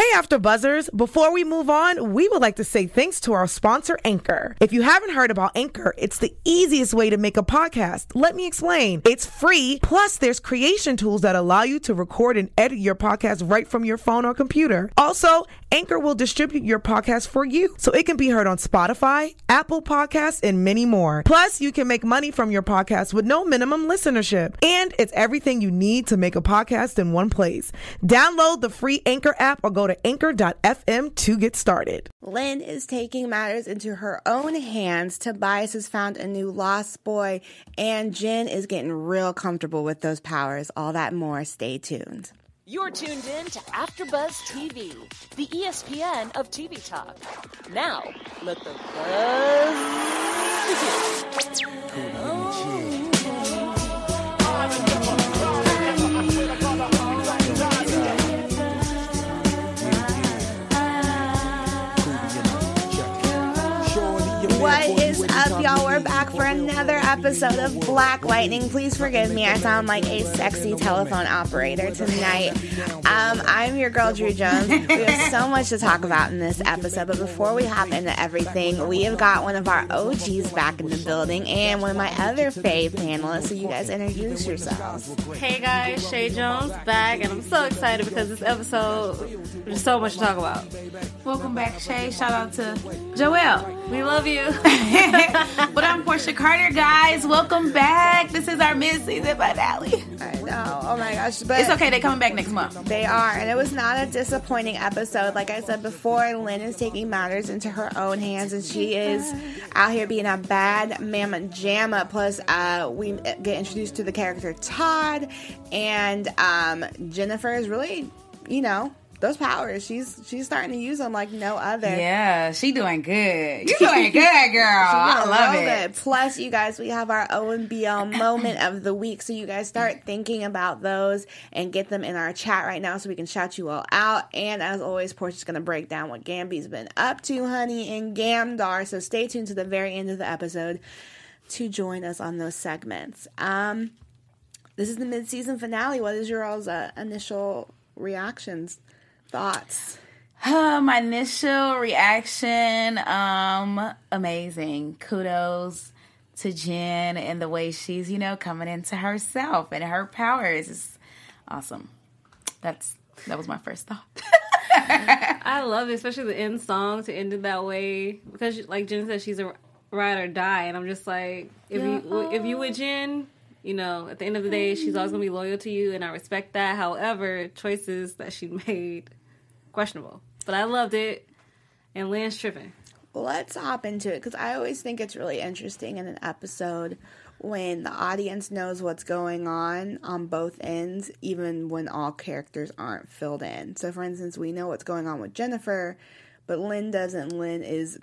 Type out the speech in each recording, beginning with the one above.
Hey, After Buzzers. Before we move on, we would like to say thanks to our sponsor, Anchor. If you haven't heard about Anchor, it's the easiest way to make a podcast. Let me explain. It's free, plus there's creation tools that allow you to record and edit your podcast right from your phone or computer. Also, Anchor will distribute your podcast for you, so it can be heard on Spotify, Apple Podcasts, and many more. Plus, you can make money from your podcast with no minimum listenership. And it's everything you need to make a podcast in one place. Download the free Anchor app or go to anchor.fm to get started. Lynn is taking matters into her own hands. Tobias has found a new lost boy, and Jen is getting real comfortable with those powers. All that and more. Stay tuned. You're tuned in to AfterBuzz TV, the ESPN of TV talk. Now, let the buzz begin. What is up, y'all? We're back for another episode of Black Lightning. Please forgive me. I sound like a sexy telephone operator tonight. I'm your girl, Drew Jones. We have so much to talk about in this episode, but before we hop into everything, we have got one of our OGs back in the building and one of my other fave panelists, so you guys introduce yourselves. Hey guys, Shay Jones back, and I'm so excited because this episode, there's so much to talk about. Welcome back, Shay. Shout out to Joelle. We love you. But I'm Portia Carter, guys. Welcome back. This is our mid-season finale. I know. Oh my gosh. But It's okay. They're coming back next month. they are, and it was not a disappointing episode. Like I said before, Lynn is taking matters into her own hands, and she is out here being a bad mama jamma. Plus, we get introduced to the character Todd, and Jennifer is really, those powers. She's starting to use them like no other. Yeah, she doing good. You doing good, girl. I love it. Good. Plus, you guys, we have our OMBL moment of the week, so you guys start thinking about those and get them in our chat right now so we can shout you all out. And as always, Portia's going to break down what Gamby's been up to, honey, and Gamdar. So stay tuned to the very end of the episode to join us on those segments. This is the mid-season finale. What is your all's initial reactions? Thoughts? My initial reaction, amazing. Kudos to Jen and the way she's, coming into herself and her powers. It's awesome. That was my first thought. I love it, especially the end song to end it that way. Because, like Jen said, she's a ride or die. And I'm just like, if you with Jen, at the end of the day, she's always going to be loyal to you. And I respect that. However, choices that she made, questionable. But I loved it. And Lynn's tripping. Let's hop into it, because I always think it's really interesting in an episode when the audience knows what's going on both ends, even when all characters aren't filled in. So, for instance, we know what's going on with Jennifer, but Lynn doesn't. Lynn is,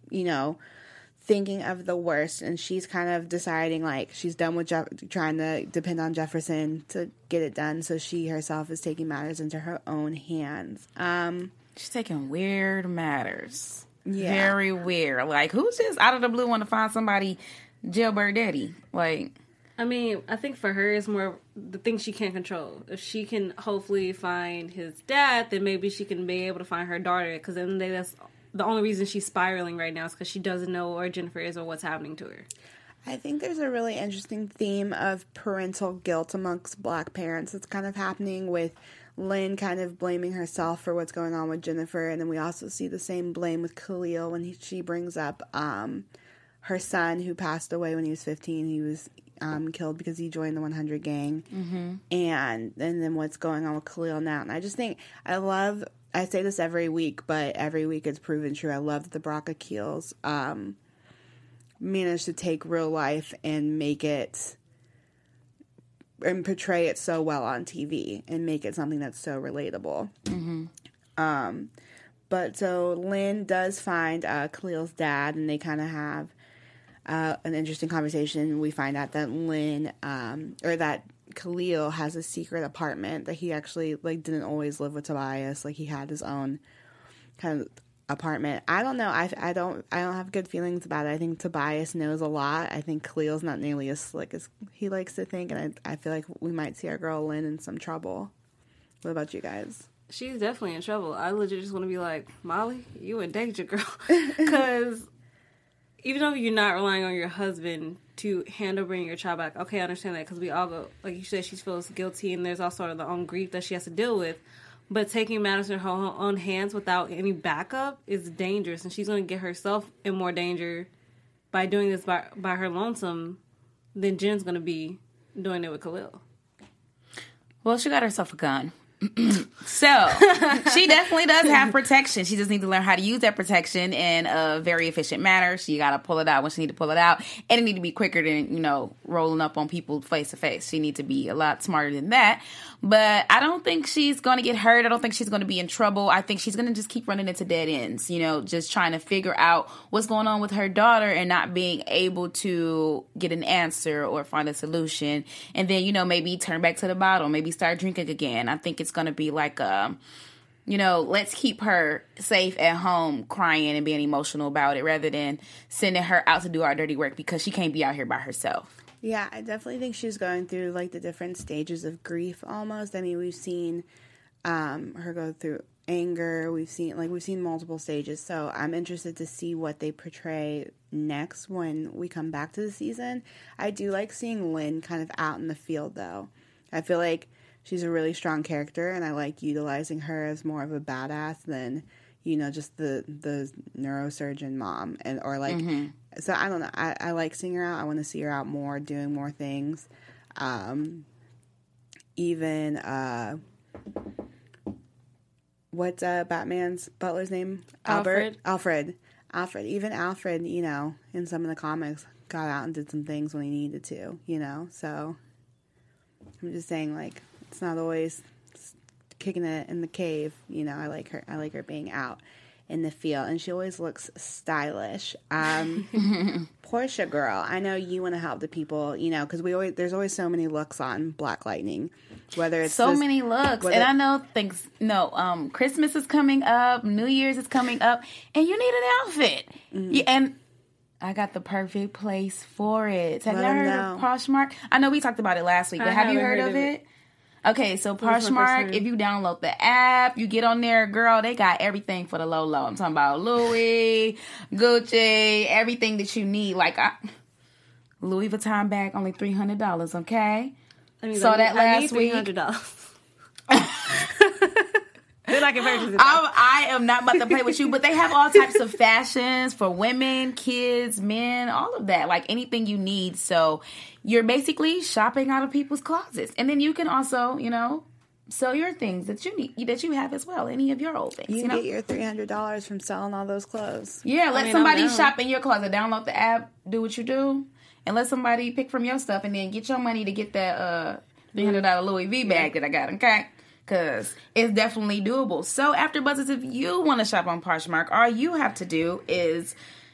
thinking of the worst, and she's kind of deciding, like, she's done with trying to depend on Jefferson to get it done, so she herself is taking matters into her own hands. She's taking weird matters. Yeah. Very weird. Like, who's just out of the blue want to find somebody jailbird daddy? Like, I mean, I think for her, it's more the things she can't control. If she can hopefully find his dad, then maybe she can be able to find her daughter, because then that's the only reason she's spiraling right now is because she doesn't know where Jennifer is or what's happening to her. I think there's a really interesting theme of parental guilt amongst Black parents that's kind of happening with Lynn kind of blaming herself for what's going on with Jennifer, and then we also see the same blame with Khalil when she brings up her son who passed away when he was 15. He was killed because he joined the 100 gang, and then what's going on with Khalil now. And I just think I say this every week, but every week it's proven true. I love that the Brock Keels managed to take real life and make it and portray it so well on TV and make it something that's so relatable. But so Lynn does find Khalil's dad, and they kind of have an interesting conversation. We find out that Lynn, or that Khalil has a secret apartment that he actually didn't always live with Tobias. Like, he had his own kind of apartment. I don't know. I don't have good feelings about it. I think Tobias knows a lot. I think Khalil's not nearly as slick as he likes to think, and I feel like we might see our girl Lynn in some trouble. What about you guys? she's definitely in trouble. I legit just want to be like, Molly, you in danger, girl. Because even though you're not relying on your husband to handle bringing your child back, okay, I understand that, because we all go, like you said, she feels guilty, and there's all sort of the own grief that she has to deal with. But taking matters in her own hands without any backup is dangerous, and she's going to get herself in more danger by doing this by her lonesome than Jen's going to be doing it with Khalil. Well, she got herself a gun. So, she definitely does have protection. She just needs to learn how to use that protection in a very efficient manner. She got to pull it out when she need to pull it out. And it need to be quicker than, rolling up on people face to face. She needs to be a lot smarter than that. But I don't think she's going to get hurt. I don't think she's going to be in trouble. I think she's going to just keep running into dead ends, just trying to figure out what's going on with her daughter and not being able to get an answer or find a solution. And then, maybe turn back to the bottle, maybe start drinking again. I think it's going to be like, let's keep her safe at home crying and being emotional about it rather than sending her out to do our dirty work because she can't be out here by herself. Yeah, I definitely think she's going through, like, the different stages of grief almost. I mean, we've seen her go through anger. We've seen multiple stages. So I'm interested to see what they portray next when we come back to the season. I do like seeing Lynn kind of out in the field, though. I feel like she's a really strong character, and I like utilizing her as more of a badass than, just the neurosurgeon mom. So I don't know. I like seeing her out. I want to see her out more, doing more things. What's Batman's butler's name? Alfred. Alfred. Even Alfred, in some of the comics, got out and did some things when he needed to, So I'm just saying, like, it's not always kicking it in the cave. I like her being out in the field, and she always looks stylish. Portia girl, I know you want to help the people, because there's always so many looks on Black Lightning, whether it's many looks, and I know Christmas is coming up, New Year's is coming up, and you need an outfit, and I got the perfect place for it. Have you heard of Poshmark? I know we talked about it last week, but have you heard of it? Okay, so Poshmark, if you download the app, you get on there, girl, they got everything for the low. I'm talking about Louis, Gucci, everything that you need. Like, Louis Vuitton bag, only $300, okay? Saw that last week. $300. Then I can purchase it. I am not about to play with you, but they have all types of fashions for women, kids, men, all of that. Like, anything you need. So you're basically shopping out of people's closets. And then you can also, sell your things that you need, that you have as well. Any of your old things. You get your $300 from selling all those clothes. Yeah, let somebody shop in your closet. Download the app, do what you do, and let somebody pick from your stuff, and then get your money to get that $300 Louis V bag that I got, okay? Because it's definitely doable. So, AfterBuzzers, if you want to shop on Poshmark, all you have to do is,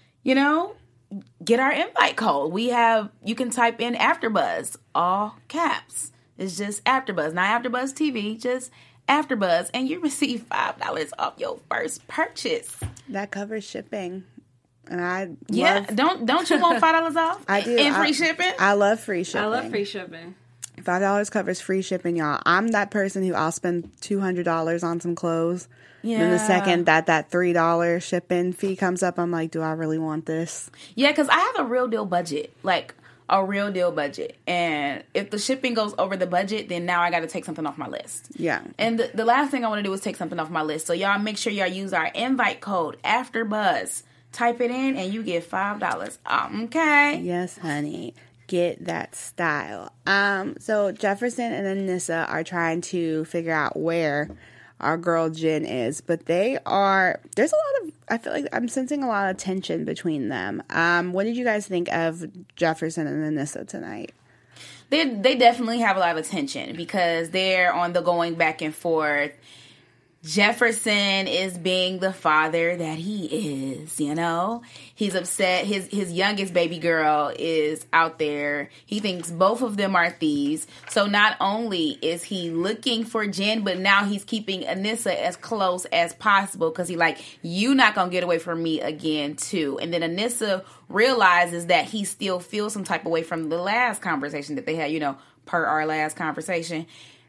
get our invite code. You can type in AfterBuzz, all caps. It's just AfterBuzz, not AfterBuzz TV, just AfterBuzz, and you receive $5 off your first purchase. That covers shipping. And don't you want $5 off? I do. And free shipping? I love free shipping. I love free shipping. $5 covers free shipping, y'all. I'm that person who I'll spend $200 on some clothes. Yeah. And then the second that $3 shipping fee comes up, I'm like, do I really want this? Yeah, because I have a real deal budget. Like, a real deal budget. And if the shipping goes over the budget, then now I got to take something off my list. Yeah. And the last thing I want to do is take something off my list. So y'all make sure y'all use our invite code, AfterBuzz. Type it in and you get $5. Okay. Yes, honey. Get that style. So Jefferson and Anissa are trying to figure out where our girl Jen is, but there's a lot of, I feel like I'm sensing a lot of tension between them. What did you guys think of Jefferson and Anissa tonight? They definitely have a lot of tension because they're on the going back and forth. Jefferson is being the father that he is, He's upset. His youngest baby girl is out there. He thinks both of them are thieves. So not only is he looking for Jen, but now he's keeping Anissa as close as possible because you not going to get away from me again, too. And then Anissa realizes that he still feels some type of way from the last conversation that they had, per our last conversation.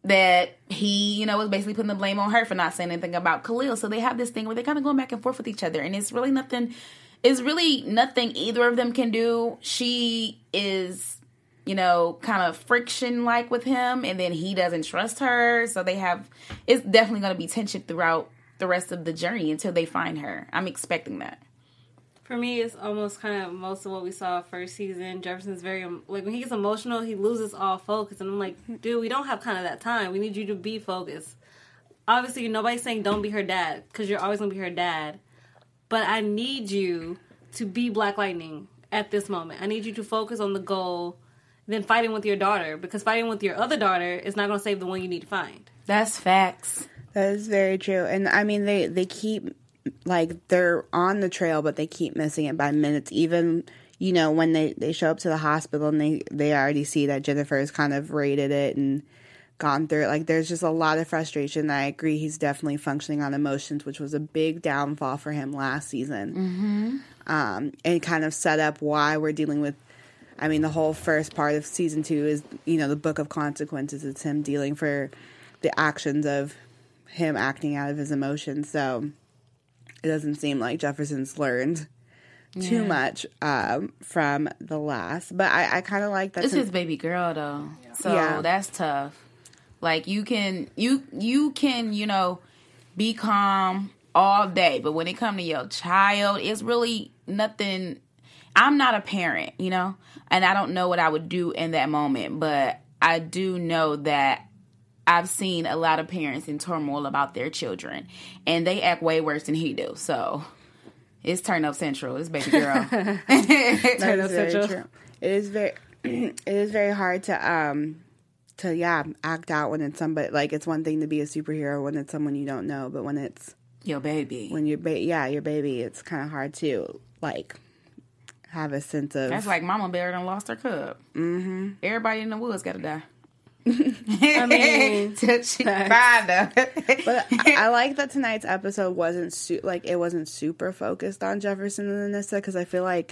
that he, you know, was basically putting the blame on her for not saying anything about Khalil. So they have this thing where they're kind of going back and forth with each other. And it's really nothing either of them can do. She is, you know, kind of friction-like with him, and then he doesn't trust her. So it's definitely going to be tension throughout the rest of the journey until they find her. I'm expecting that. For me, it's almost kind of most of what we saw first season. Jefferson's very, like, when he gets emotional, he loses all focus. And I'm like, dude, we don't have kind of that time. We need you to be focused. Obviously, nobody's saying don't be her dad, because you're always going to be her dad. But I need you to be Black Lightning at this moment. I need you to focus on the goal than fighting with your daughter, because fighting with your other daughter is not going to save the one you need to find. That's facts. That is very true. And I mean, they keep, like, they're on the trail, but they keep missing it by minutes. Even, you know, when they show up to the hospital and they already see that Jennifer has kind of raided it and gone through it. Like, there's just a lot of frustration. I agree, he's definitely functioning on emotions, which was a big downfall for him last season. And kind of set up why we're dealing with, I mean, the whole first part of season 2 is, you know, the Book of Consequences. It's him dealing for the actions of him acting out of his emotions. So it doesn't seem like Jefferson's learned too much from the last. But I kind of like that. It's his baby girl, though. So that's tough. Like, you can, you know, be calm all day. But when it comes to your child, it's really nothing. I'm not a parent, you know, and I don't know what I would do in that moment. But I do know that I've seen a lot of parents in turmoil about their children, and they act way worse than he do. So it's turn up central. It's baby girl. Turn up central. True. It is very hard to act out when it's somebody, like, it's one thing to be a superhero when it's someone you don't know, but when it's your baby, your baby, it's kind of hard to, like, have a sense of. That's like Mama Bear done lost her cub. Mm-hmm. Everybody in the woods got to die. I mean, she find her. But I like that tonight's episode wasn't super focused on Jefferson and Anissa, because I feel like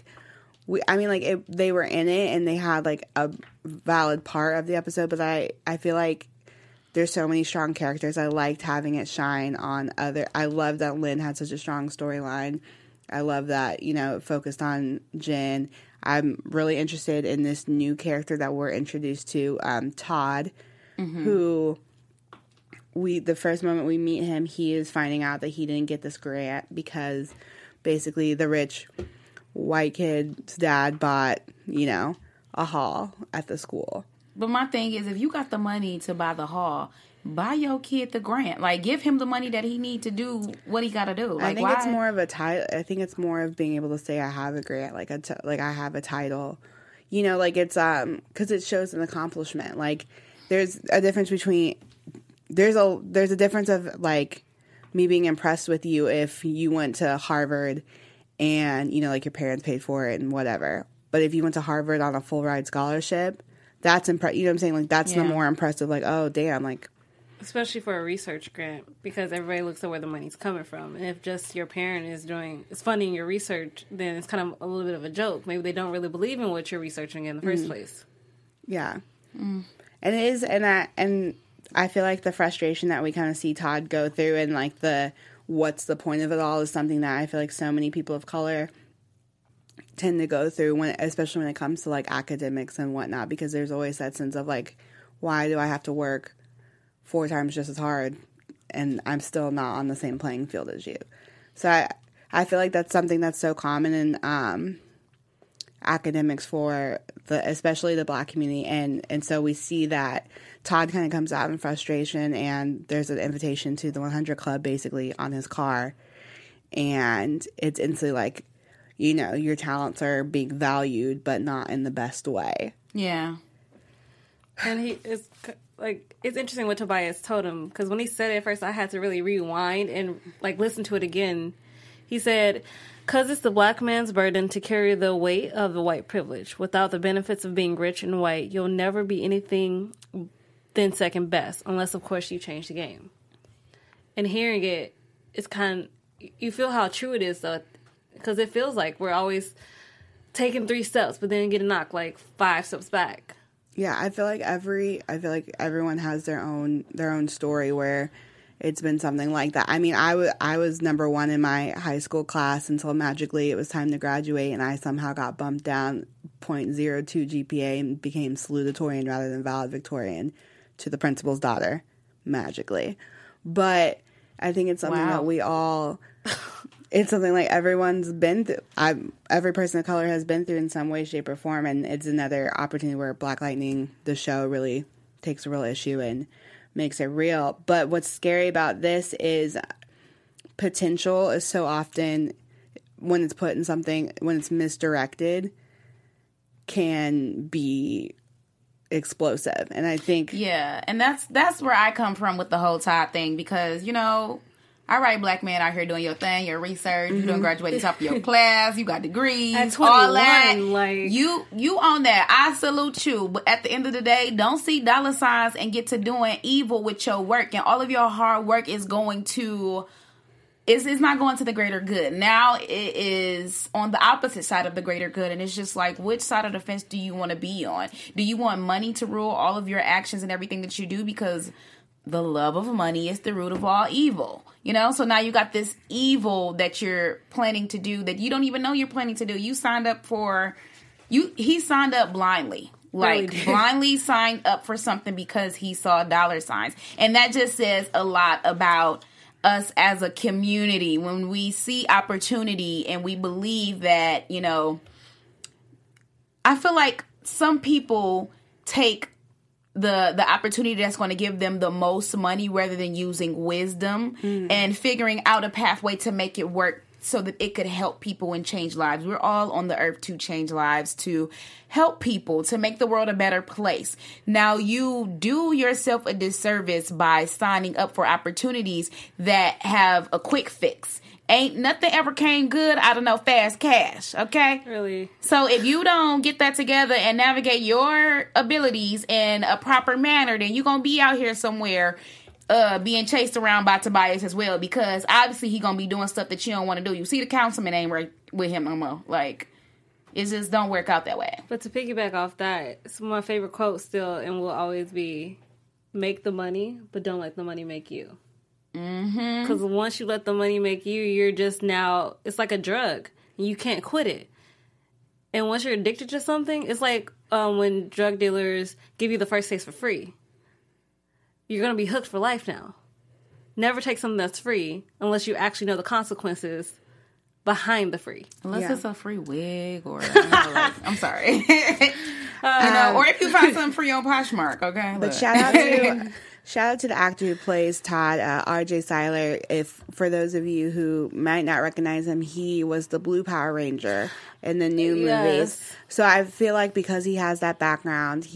they were in it and they had, like, a valid part of the episode, but I feel like there's so many strong characters. I liked having it shine on I love that Lynn had such a strong storyline. I love that, you know, it focused on Jen. I'm really interested in this new character that we're introduced to, Todd, who the first moment we meet him, he is finding out that he didn't get this grant because basically the rich white kid's dad bought, you know, a hall at the school. But my thing is, if you got the money to buy the hall, buy your kid the grant. Like, give him the money that he need to do what he got to do. Like, I think it's more of a title. I think it's more of being able to say I have a grant, like I have a title. You know, like, it's because it shows an accomplishment. Like, there's a difference between there's a difference of, like, me being impressed with you if you went to Harvard and, you know, like, your parents paid for it and whatever. But if you went to Harvard on a full ride scholarship, that's you know what I'm saying? Like, that's the more impressive. Like, oh damn, like. Especially for a research grant, because everybody looks at where the money's coming from. And if just your parent is funding your research, then it's kind of a little bit of a joke. Maybe they don't really believe in what you're researching in the first place. Yeah. And it is, and I feel like the frustration that we kind of see Todd go through and, like, what's the point of it all is something that I feel like so many people of color tend to go through, especially when it comes to, like, academics and whatnot, because there's always that sense of, like, why do I have to work 4 times just as hard and I'm still not on the same playing field as you? So I feel like that's something that's so common in academics for especially the Black community, and so we see that Todd kind of comes out in frustration, and there's an invitation to the 100 Club basically on his car, and it's instantly like, you know, your talents are being valued but not in the best way. Yeah. And he is, like, it's interesting what Tobias told him, because when he said it at first, I had to really rewind and, like, listen to it again. He said, "'Cause it's the Black man's burden to carry the weight of the white privilege. Without the benefits of being rich and white, you'll never be anything than second best, unless, of course, you change the game." And hearing it, it's kind of, you feel how true it is, though, because it feels like we're always taking 3 steps, but then getting knocked, like, 5 steps back. Yeah, I feel like everyone has their own story where it's been something like that. I mean, I was number one in my high school class until magically it was time to graduate, and I somehow got bumped down 0.02 GPA and became salutatorian rather than valedictorian to the principal's daughter, magically. But I think it's something that we all... It's something like everyone's been through. Every person of color has been through in some way, shape, or form, and it's another opportunity where Black Lightning, the show, really takes a real issue and makes it real. But what's scary about this is potential is so often, when it's put in something, when it's misdirected, can be explosive. And I think... Yeah, and that's where I come from with the whole Todd thing, because, you know... All right, black man out here doing your thing, your research, you done graduated top of your class, you got degrees, at 21, all that. Like, you on that. I salute you. But at the end of the day, don't see dollar signs and get to doing evil with your work. And all of your hard work is going to... It's not going to the greater good. Now it is on the opposite side of the greater good. And it's just like, which side of the fence do you want to be on? Do you want money to rule all of your actions and everything that you do? Because the love of money is the root of all evil. You know, so now you got this evil that you're planning to do that you don't even know you're planning to do. You signed up for, he signed up blindly. Like, really blindly signed up for something because he saw dollar signs. And that just says a lot about us as a community. When we see opportunity and we believe that, you know, I feel like some people take the opportunity that's going to give them the most money rather than using wisdom and figuring out a pathway to make it work so that it could help people and change lives. We're all on the earth to change lives, to help people, to make the world a better place. Now, you do yourself a disservice by signing up for opportunities that have a quick fix. Ain't nothing ever came good out of no fast cash, okay? Really? So if you don't get that together and navigate your abilities in a proper manner, then you're going to be out here somewhere being chased around by Tobias as well, because obviously he going to be doing stuff that you don't want to do. You see, the councilman ain't right with him no more. Like, it just don't work out that way. But to piggyback off that, some of my favorite quotes still and will always be, make the money, but don't let the money make you. Because once you let the money make you, you're just now, it's like a drug. You can't quit it. And once you're addicted to something, it's like when drug dealers give you the first taste for free. You're going to be hooked for life now. Never take something that's free unless you actually know the consequences behind the free. Unless it's a free wig or, you know, like, I'm sorry. You know, or if you find something free on Poshmark, okay? But shout out to the actor who plays Todd, R.J. Cyler. If for those of you who might not recognize him, he was the Blue Power Ranger in the new movies. So I feel like because he has that background,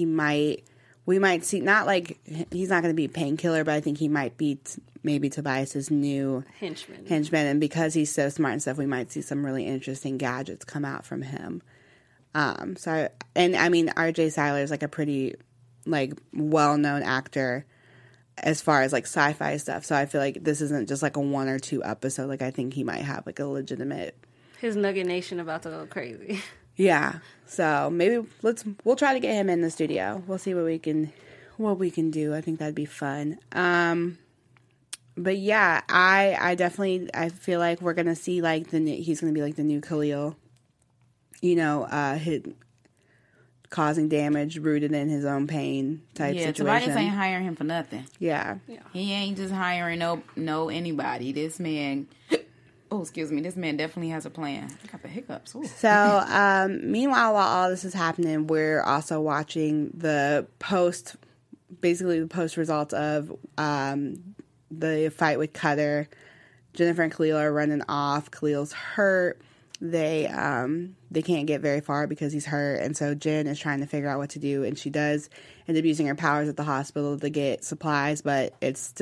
we might see, not like he's not going to be Painkiller, but I think he might be maybe Tobias's new henchman. And because he's so smart and stuff, we might see some really interesting gadgets come out from him. I mean, R.J. Cyler is like a pretty like well-known actor as far as like sci-fi stuff. So I feel like this isn't just like a 1 or 2 episode. Like, I think he might have like a legitimate... His Nugget Nation about to go crazy. Yeah. So maybe we'll try to get him in the studio. We'll see what we can do. I think that'd be fun. But yeah, I feel like we're going to see like he's going to be like the new Khalil, you know, causing damage rooted in his own pain type situation. Yeah, Tobias ain't hiring him for nothing. Yeah. He ain't just hiring no anybody. This man, this man definitely has a plan. I got the hiccups. Ooh. So, meanwhile, while all this is happening, we're also watching the post results of the fight with Cutter. Jennifer and Khalil are running off. Khalil's hurt. They can't get very far because he's hurt, and so Jen is trying to figure out what to do, and she does end up using her powers at the hospital to get supplies, but it's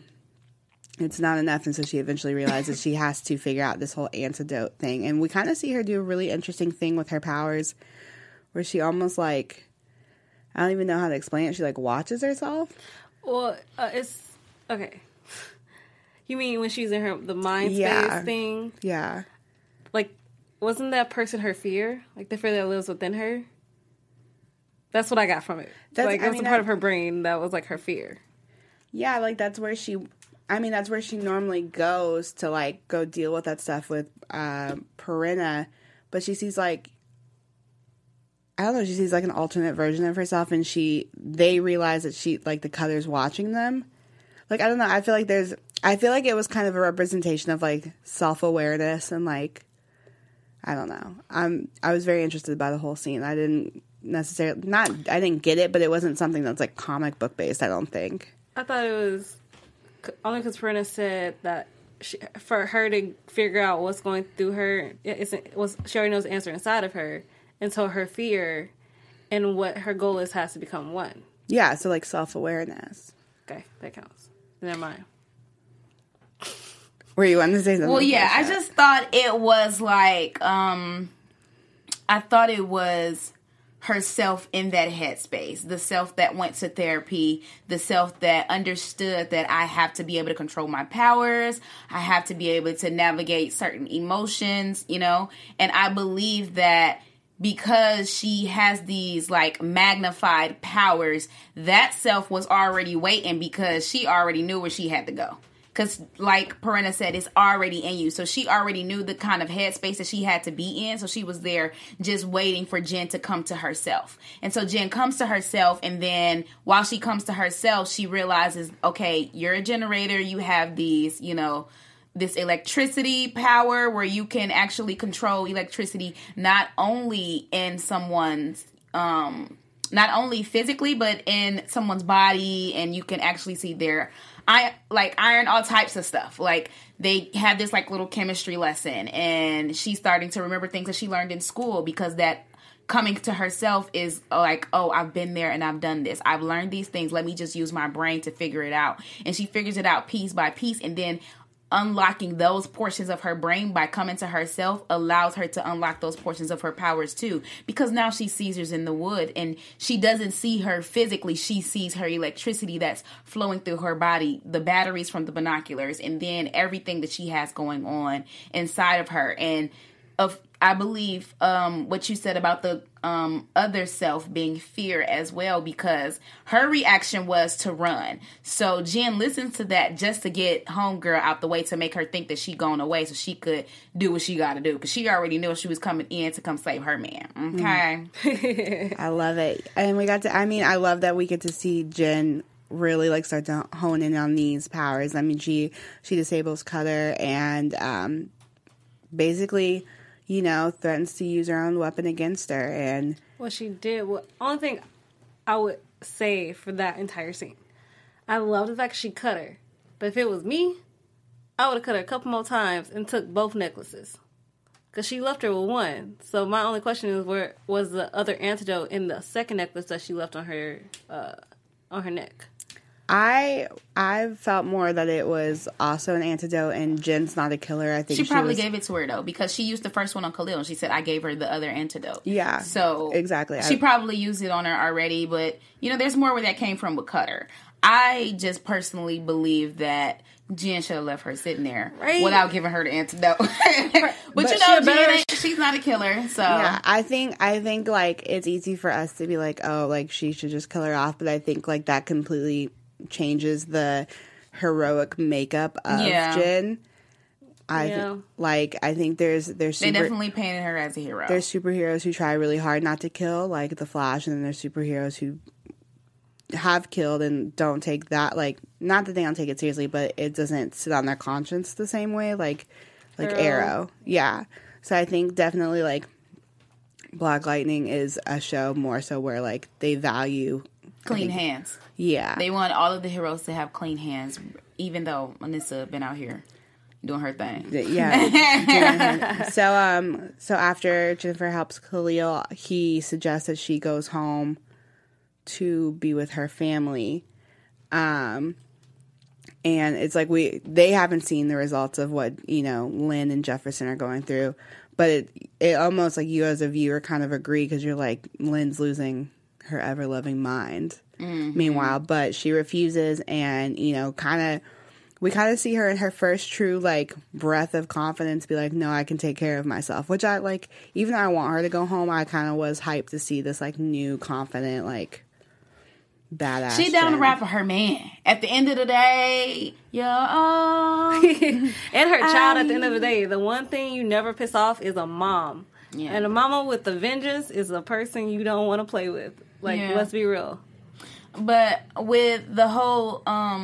not enough, and so she eventually realizes she has to figure out this whole antidote thing, and we kind of see her do a really interesting thing with her powers, where she almost like, I don't even know how to explain it, she like watches herself. Well, it's, okay. You mean when she's in the mind space thing? Yeah. Like, wasn't that person her fear? Like, the fear that lives within her? That's what I got from it. Like, it was a part of her brain that was, like, her fear. Yeah, like, that's where she normally goes to, like, go deal with that stuff with Purina. But she sees, like, I don't know, she sees, like, an alternate version of herself, and they realize that the Cutter's watching them. Like, I don't know, I feel like it was kind of a representation of, like, self-awareness and, like, I don't know. I was very interested by the whole scene. I didn't necessarily, I didn't get it, but it wasn't something that's, like, comic book based, I don't think. I thought it was only because Purina said that for her to figure out what's going through her, she already knows the answer inside of her, and so her fear and what her goal has to become one. Yeah, so, like, self-awareness. Okay, that counts. Never mind. Were you wanting to say something? Well, yeah, I just thought it was like, I thought it was herself in that headspace, the self that went to therapy, the self that understood that I have to be able to control my powers, I have to be able to navigate certain emotions, you know, and I believe that because she has these, like, magnified powers, that self was already waiting because she already knew where she had to go. Because, like Purina said, it's already in you. So she already knew the kind of headspace that she had to be in. So she was there just waiting for Jen to come to herself. And so Jen comes to herself. And then while she comes to herself, she realizes, okay, you're a generator. You have these, you know, this electricity power where you can actually control electricity not only in someone's, not only physically, but in someone's body. And you can actually see their iron, all types of stuff. Like, they have this, like, little chemistry lesson, and she's starting to remember things that she learned in school, because that coming to herself is like, oh, I've been there and I've done this. I've learned these things. Let me just use my brain to figure it out. And she figures it out piece by piece, and then unlocking those portions of her brain by coming to herself allows her to unlock those portions of her powers too, because now she sees her in the wood, and she doesn't see her physically. She sees her electricity that's flowing through her body, the batteries from the binoculars, and then everything that she has going on inside of her. And I believe what you said about the other self being fear as well, because her reaction was to run. So Jen listens to that just to get homegirl out the way, to make her think that she gone away so she could do what she got to do, because she already knew she was coming in to come save her man. Okay. I love it. And I love that we get to see Jen really, like, start to hone in on these powers. I mean, she disables Cutter and basically, you know, threatens to use her own weapon against her. And what she did, only thing I would say for that entire scene, I love the fact she cut her. But if it was me, I would have cut her a couple more times and took both necklaces, because she left her with one. So my only question is, where was the other antidote in the second necklace that she left on her neck? I felt more that it was also an antidote, and Jen's not a killer. I think she probably gave it to her, though, because she used the first one on Khalil, and she said, I gave her the other antidote. Yeah. So exactly. She probably used it on her already, but, you know, there's more where that came from with Cutter. I just personally believe that Jen should have left her sitting there without giving her the antidote. but you know, Jen, she's not a killer, so yeah. I think like, it's easy for us to be like, oh, like, she should just kill her off, but I think, like, that completely changes the heroic makeup of Jen. I think there's they definitely painted her as a hero. There's superheroes who try really hard not to kill, like the Flash, and then there's superheroes who have killed and don't take that, like, not that they don't take it seriously, but it doesn't sit on their conscience the same way, like Arrow. Yeah. So I think definitely, like, Black Lightning is a show more so where, like, they value clean hands. Yeah. They want all of the heroes to have clean hands, even though Anissa been out here doing her thing. Yeah. So after Jennifer helps Khalil, he suggests that she goes home to be with her family. And it's like they haven't seen the results of what, you know, Lynn and Jefferson are going through. But it almost, like, you as a viewer kind of agree, because you're like, Lynn's losing her ever-loving mind. Mm-hmm. Meanwhile, but she refuses, and, you know, kind of we kind of see her in her first true, like, breath of confidence be like, no, I can take care of myself. Which I, like, even though I want her to go home, I kind of was hyped to see this, like, new, confident, like, badass. She down to Jen. rap for her man. At the end of the day, and her child at the end of the day. The one thing you never piss off is a mom. Yeah. And a mama with the vengeance is a person you don't want to play with. Like, let's be real. But with the whole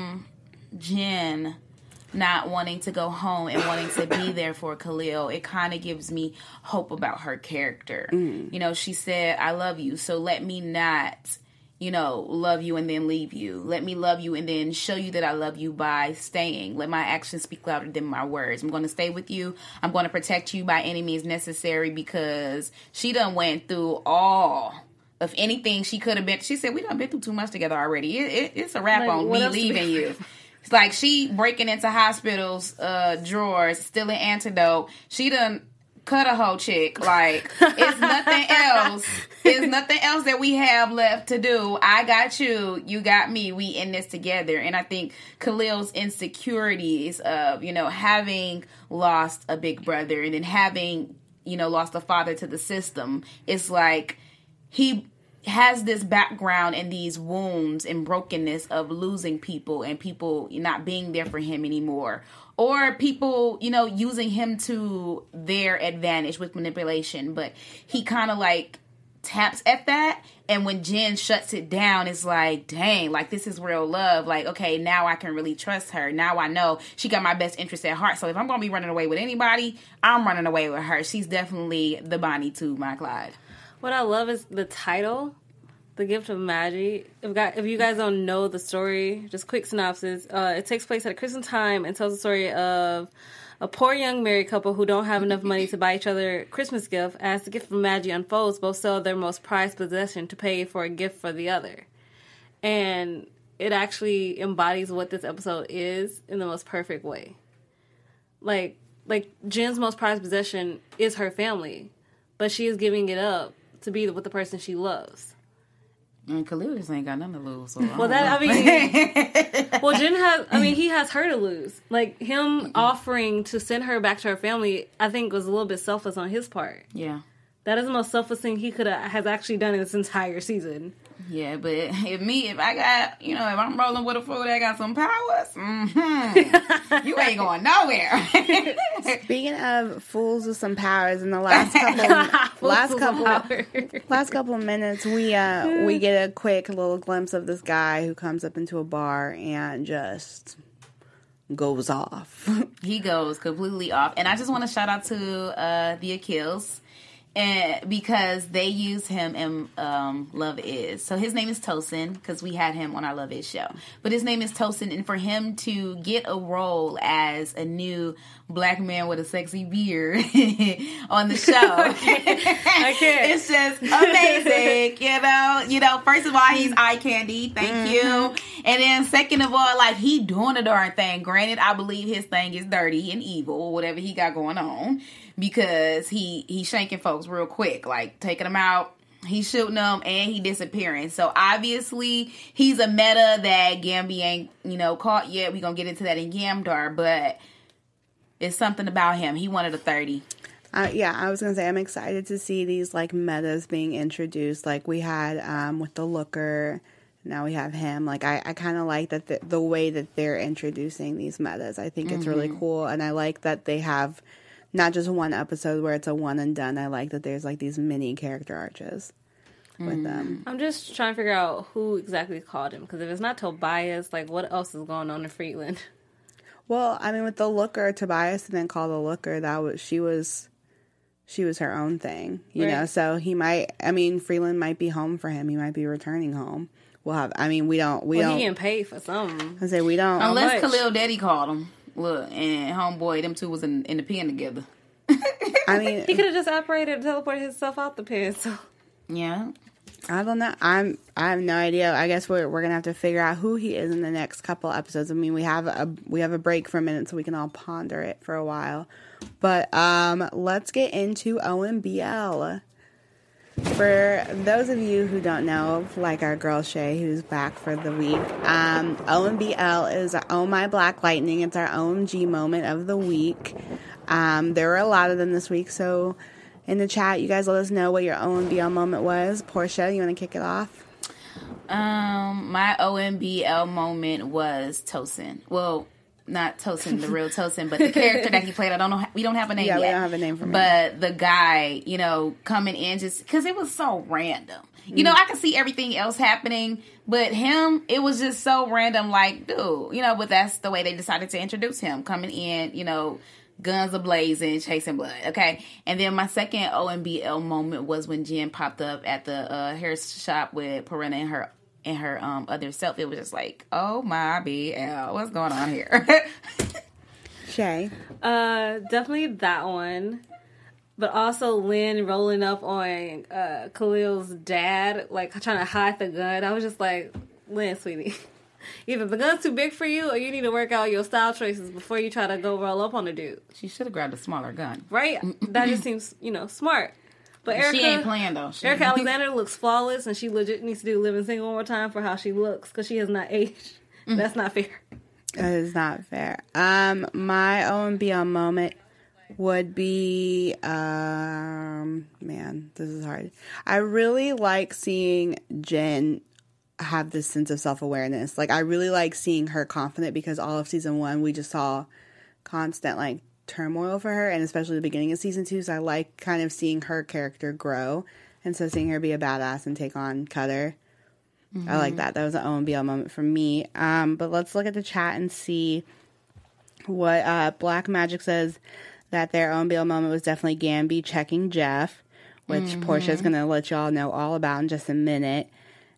Jen not wanting to go home and wanting to be there for Khalil, it kind of gives me hope about her character. You know, she said, I love you, so let me not, you know, love you and then leave you. Let me love you and then show you that I love you by staying. Let my actions speak louder than my words. I'm going to stay with you. I'm going to protect you by any means necessary, because she done went through all of anything she could have been. She said, we done been through too much together already. It's a wrap Like, on what me else leaving you. It's like she breaking into hospitals, drawers, stealing antidote. She done cut a whole chick. Like, it's nothing else. There's nothing else that we have left to do. I got you. You got me. We in this together. And I think Khalil's insecurities of, you know, having lost a big brother and then having, you know, lost a father to the system, it's like he has this background and these wounds and brokenness of losing people and people not being there for him anymore. Or people, you know, using him to their advantage with manipulation. But he kind of like taps at that. And when Jen shuts it down, it's like, dang, like this is real love. Like, okay, now I can really trust her. Now I know she got my best interest at heart. So if I'm going to be running away with anybody, I'm running away with her. She's definitely the Bonnie to my Clyde. What I love is the title, The Gift of Magi. If you guys don't know the story, just quick synopsis. It takes place at a Christmas time and tells the story of a poor young married couple who don't have enough money to buy each other a Christmas gift. As the gift of Magi unfolds, both sell their most prized possession to pay for a gift for the other. And it actually embodies what this episode is in the most perfect way. Like Jen's most prized possession is her family, but she is giving it up to be with the person she loves. And Khalil just ain't got nothing to lose. So Well, Jen has, he has her to lose. Like, him offering to send her back to her family, I think was a little bit selfless on his part. Yeah. That is the most selfless thing he has actually done in this entire season. Yeah, but if I got, you know, if I'm rolling with a fool that got some powers, you ain't going nowhere. Speaking of fools with some powers, in the last couple minutes, we get a quick little glimpse of this guy who comes up into a bar and just goes off. He goes completely off, and I just want to shout out to the Achilles. And because they use him in Love Is. So his name is Tosin, because we had him on our Love Is show. But his name is Tosin, and for him to get a role as a new black man with a sexy beard on the show, I can't. It's just amazing, you know, first of all, he's eye candy, thank you. And then second of all, like, he doing a darn thing. Granted, I believe his thing is dirty and evil, whatever he got going on. Because he shanking folks real quick, like taking them out, he's shooting them, and he disappearing. So obviously he's a meta that Gambi ain't, you know, caught yet. We gonna get into that in Gamdar, but it's something about him. He wanted a 30. Yeah, I was gonna say I'm excited to see these like metas being introduced. Like we had with the Looker. Now we have him. Like I kind of like that the way that they're introducing these metas. I think it's really cool, and I like that they have not just one episode where it's a one and done. I like that there's like these mini character arches with them. I'm just trying to figure out who exactly called him, because if it's not Tobias, like, what else is going on in Friedland? Well, I mean, with the Looker, Tobias didn't call the Looker. She was her own thing, you know. So he might. I mean, Freeland might be home for him. He might be returning home. We'll have. I mean, we don't. He getting paid for something. I say we don't. Unless Khalil Daddy called him. Look, and homeboy, them two was in the pen together. I mean, he could have just operated and teleported himself out the pen. So yeah, I don't know. I have no idea. I guess we're gonna have to figure out who he is in the next couple episodes. I mean, we have a break for a minute so we can all ponder it for a while. But let's get into OMBL. For those of you who don't know, like our girl Shay, who's back for the week, OMBL is Oh My Black Lightning. It's our OMG moment of the week. There were a lot of them this week, so in the chat, you guys let us know what your OMBL moment was. Portia, you want to kick it off? My OMBL moment was Tosin. Well, not Tosin, the real Tosin, but the character that he played. I don't know. We don't have a name yet. Yeah, we don't have a name for him. But the guy, coming in just because it was so random. I could see everything else happening, but him, it was just so random. Like, dude, but that's the way they decided to introduce him, coming in, guns a-blazing, chasing blood, okay? And then my second OMBL moment was when Jen popped up at the hair shop with Parenna and her other self. It was just like, oh my BL, what's going on here? Shay? Definitely that one. But also Lynn rolling up on Khalil's dad, like trying to hide the gun. I was just like, Lynn, sweetie, either the gun's too big for you or you need to work out your style choices before you try to go roll up on the dude. She should have grabbed a smaller gun. Right? That just seems, smart. But Erica, she ain't playing, though. Erica Alexander looks flawless, and she legit needs to do Living Single one more time for how she looks, because she has not aged. That's not fair. That is not fair. My OMBL moment would be, man, this is hard. I really like seeing Jen have this sense of self-awareness. Like, I really like seeing her confident, because all of season 1, we just saw constant, turmoil for her, and especially the beginning of season 2, so I like kind of seeing her character grow, and so seeing her be a badass and take on Cutter. I like that. That was an OMBL moment for me. But let's look at the chat and see what Black Magic says, that their OMBL moment was definitely Gambi checking Jeff, which Portia's going to let y'all know all about in just a minute.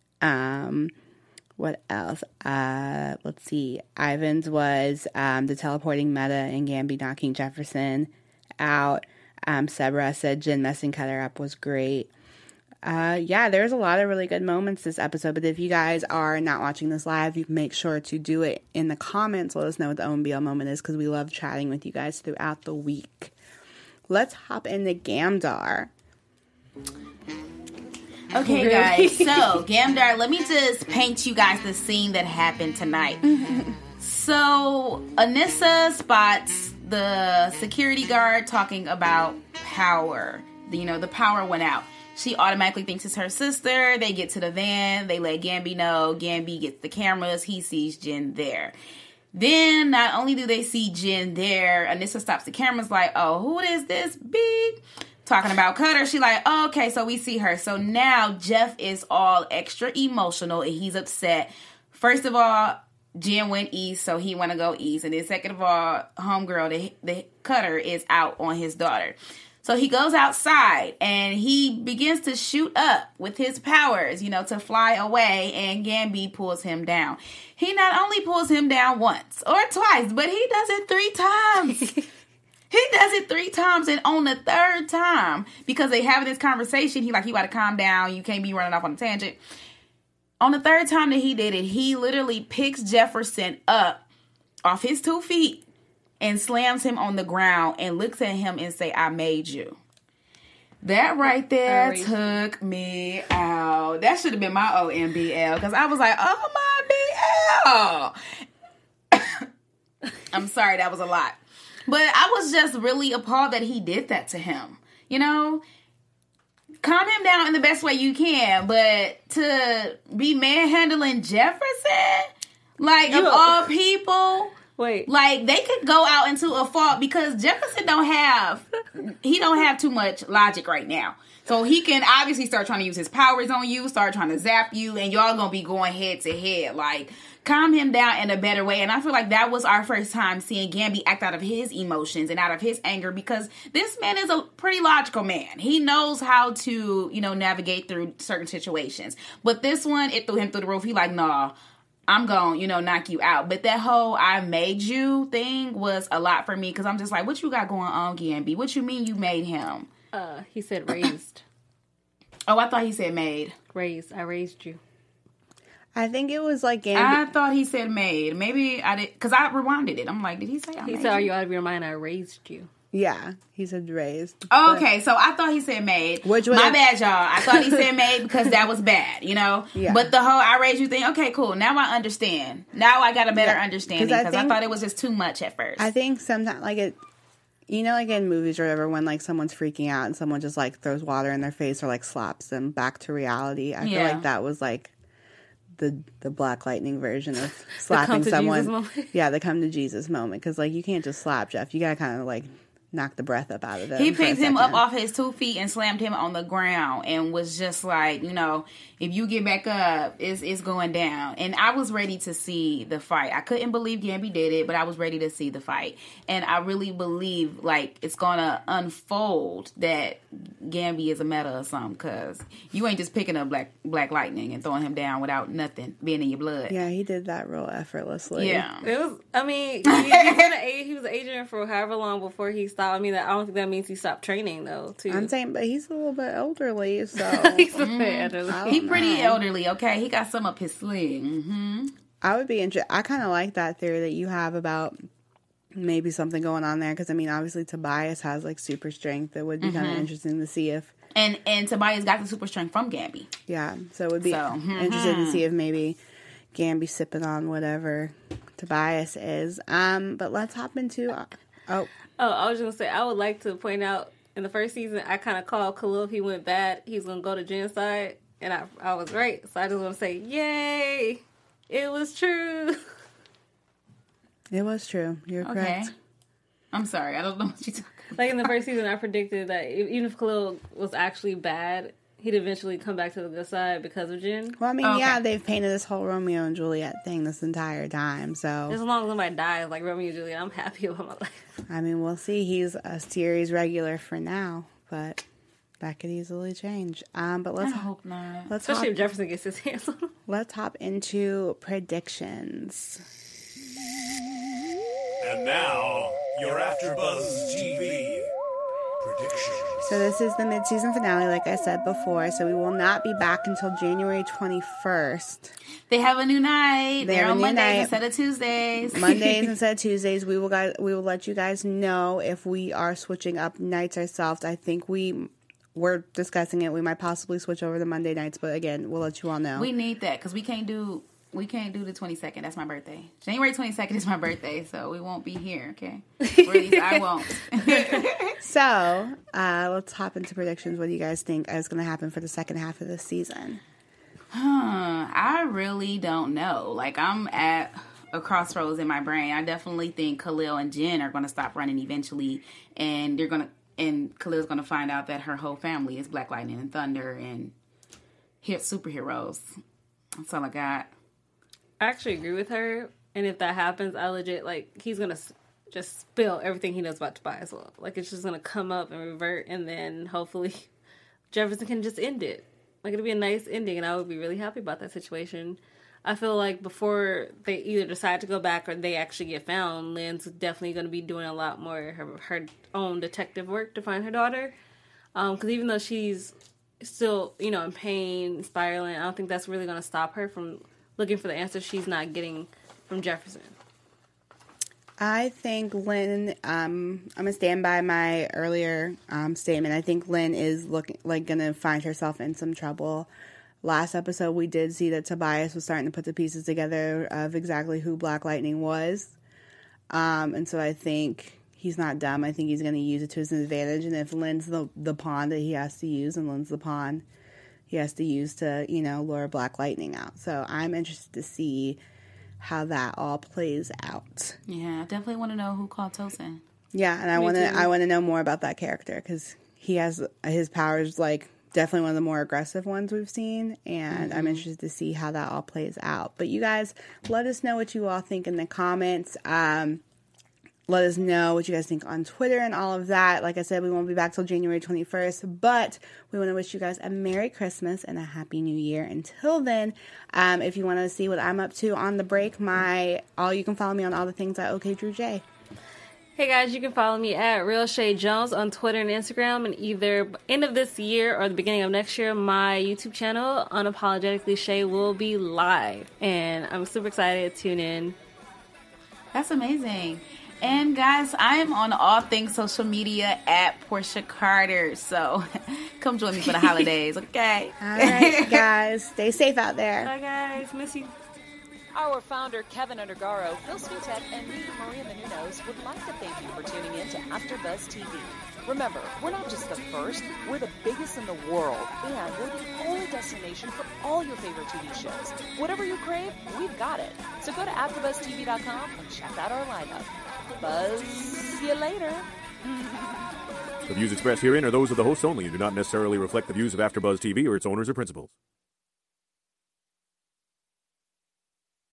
What else? Let's see. Ivan's was the teleporting Meta and Gambi knocking Jefferson out. Sebra said Jen messing Cutter up was great. There's a lot of really good moments this episode, but if you guys are not watching this live, you make sure to do it in the comments. Let us know what the OMBL moment is, because we love chatting with you guys throughout the week. Let's hop into Gamdar. Okay, guys, so Gamdar, let me just paint you guys the scene that happened tonight. So Anissa spots the security guard talking about power. The power went out. She automatically thinks it's her sister. They get to the van. They let Gambi know. Gambi gets the cameras. He sees Jen there. Then, not only do they see Jen there, Anissa stops the cameras like, oh, who is this? Beep. Talking about Cutter. She like, oh, okay, so we see her. So now Jeff is all extra emotional and he's upset. First of all, Jen went east, so he want to go east. And then second of all, homegirl, the Cutter is out on his daughter. So he goes outside and he begins to shoot up with his powers, to fly away, and Gambi pulls him down. He not only pulls him down once or twice, but he does it 3 times. He does it 3 times, and on the 3rd time, because they have this conversation, he you gotta calm down, you can't be running off on a tangent. On the 3rd time that he did it, he literally picks Jefferson up off his 2 feet and slams him on the ground and looks at him and say, I made you. That right there took me out. That should have been my OMBL, because I was like, oh my BL. I'm sorry, that was a lot. But I was just really appalled that he did that to him. Calm him down in the best way you can, but to be manhandling Jefferson, of all people... Wait. They could go out into a fault, because Jefferson don't have too much logic right now. So he can obviously start trying to use his powers on you, start trying to zap you, and y'all gonna be going head to head. Calm him down in a better way. And I feel like that was our first time seeing Gambi act out of his emotions and out of his anger, because this man is a pretty logical man. He knows how to, navigate through certain situations. But this one, it threw him through the roof. He nah, I'm going, knock you out. But that whole I made you thing was a lot for me, because I'm just like, what you got going on, Gambi? What you mean you made him? He said raised. Oh, I thought he said made. Raised. I raised you. I think it was Gambi. I thought he said made. Maybe I did, because I rewinded it. I'm like, did he say I made He said, you? are you out of your mind? I raised you. Yeah, he said raised. Oh, okay, so I thought he said made. My bad, y'all. I thought he said made because that was bad, you know? Yeah. But the whole I raised you thing, okay, cool. Now I understand. Now I got a better understanding because I thought it was just too much at first. I think sometimes, like it, you know, like in movies or whatever, when like someone's freaking out and someone just like throws water in their face or like slaps them back to reality. I feel like that was like the Black Lightning version of slapping someone. Yeah, the come to Jesus moment. Because like you can't just slap Jeff. You got to kind of like knocked the breath up out of it. He picked him up off his 2 feet and slammed him on the ground and was just like, you know, if you get back up, it's going down. And I was ready to see the fight. I couldn't believe Gambi did it, but I was ready to see the fight. And I really believe, like, it's going to unfold that Gambi is a meta or something, because you ain't just picking up Black Lightning and throwing him down without nothing being in your blood. Yeah, he did that real effortlessly. Yeah. It was, I mean, he was an agent for however long before he stopped. I mean, I don't think that means he stopped training, though, too. I'm saying, but he's a little bit elderly, so. He's a bit elderly. He pretty elderly, okay? He got some up his sleeve. Mm-hmm. I would be interested. I kind of like that theory that you have about maybe something going on there, because I mean, obviously Tobias has like super strength. It would be kind of interesting to see if and Tobias got the super strength from Gambi. Yeah, so it would be interesting to see if maybe Gambi sipping on whatever Tobias is. But let's hop into I was just gonna say, I would like to point out in the first season I kind of called Khalil, if he went bad, he's gonna go to Jen's side. And I was right. So I just want to say, yay! It was true. It was true. You're correct. I'm sorry. I don't know what you're talking about. Like in the first season, I predicted that even if Khalil was actually bad, he'd eventually come back to the good side because of Jen. Well, I mean, yeah, they've painted this whole Romeo and Juliet thing this entire time. So as long as somebody dies like Romeo and Juliet, I'm happy about my life. I mean, we'll see. He's a series regular for now, but that could easily change. But let's hope not. Especially if Jefferson gets his hands on him. Let's hop into predictions. And now, your AfterBuzz TV predictions. So this is the mid-season finale, like I said before. So we will not be back until January 21st. They have a new night. They're on Mondays instead of Tuesdays. Mondays instead of Tuesdays. We will let you guys know if we are switching up nights ourselves. I think we're discussing it. We might possibly switch over to Monday nights, but again, we'll let you all know. We need that because we can't do the 22nd. That's my birthday. January 22nd is my birthday, so we won't be here, okay? Or at least I won't. So, let's hop into predictions. What do you guys think is going to happen for the second half of this season? I really don't know. Like, I'm at a crossroads in my brain. I definitely think Khalil and Jen are going to stop running eventually, and Khalil's going to find out that her whole family is Black Lightning and Thunder and superheroes. That's all I got. I actually agree with her. And if that happens, I legit, like, he's going to just spill everything he knows about Tobias. Well, like, it's just going to come up and revert. And then hopefully Jefferson can just end it. Like, it'll be a nice ending. And I would be really happy about that situation. I feel like before they either decide to go back or they actually get found, Lynn's definitely going to be doing a lot more her own detective work to find her daughter. Because even though she's still, you know, in pain, spiraling, I don't think that's really going to stop her from looking for the answers she's not getting from Jefferson. I think Lynn, I'm going to stand by my earlier statement. I think Lynn is going to find herself in some trouble. Last episode, we did see that Tobias was starting to put the pieces together of exactly who Black Lightning was. And so I think he's not dumb. I think he's going to use it to his advantage. And if Lynn's the pawn that he has to use, and Lynn's the pawn he has to use to, you know, lure Black Lightning out. So I'm interested to see how that all plays out. Yeah, I definitely want to know who called Tosin. Yeah, and I want to know more about that character, because he has his powers, like, definitely one of the more aggressive ones we've seen, and I'm interested to see how that all plays out. But you guys, let us know what you all think in the comments. Let us know what you guys think on Twitter and all of that. Like I said, we won't be back till January 21st, but we want to wish you guys a Merry Christmas and a Happy New Year. Until then, if you want to see what I'm up to on the break, you can follow me on all the things at OKDrewJ. Hey guys, you can follow me at Real Shay Jones on Twitter and Instagram, and either end of this year or the beginning of next year, my YouTube channel, Unapologetically Shay, will be live, and I'm super excited to tune in. That's amazing. And guys, I am on all things social media at Portia Carter. So come join me for the holidays, okay? All right, guys. Stay safe out there. Bye, guys. Miss you. Our founder, Kevin Undergaro, Phil Svitek, and me, Maria Menounos, would like to thank you for tuning in to AfterBuzz TV. Remember, we're not just the first, we're the biggest in the world, and we're the only destination for all your favorite TV shows. Whatever you crave, we've got it. So go to AfterBuzzTV.com and check out our lineup. Buzz you later. The views expressed herein are those of the hosts only and do not necessarily reflect the views of AfterBuzz TV or its owners or principals.